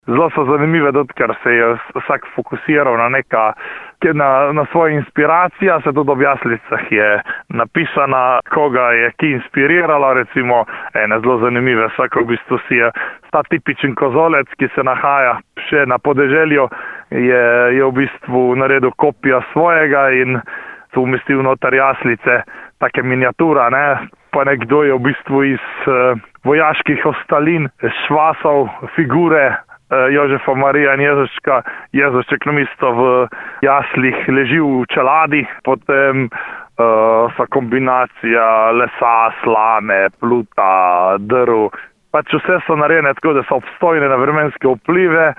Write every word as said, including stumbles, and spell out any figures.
Zelo so zanimive, tudi ker se je vsak fokusiral na neka, na, na svoje inspiracije, se tudi ob jaslicah je napisana, koga je ki inspirirala, recimo ene zelo zanimive, vsak v bistvu si je ta tipičen kozolec, ki se nahaja še na podeželju, je, je v bistvu naredil kopijo svojega in tu umestil noter jaslice, take miniatura, ne, pa nekdo je v bistvu iz uh, vojaških ostalin švasal figure Jožefa, Marija in Jezuška. Jezušček namesto v jaslih leži v čeladi, potem uh, so kombinacija lesa, slame, pluta, drv. Pač vse so narejene tako, da so obstojne na vremenske vplive.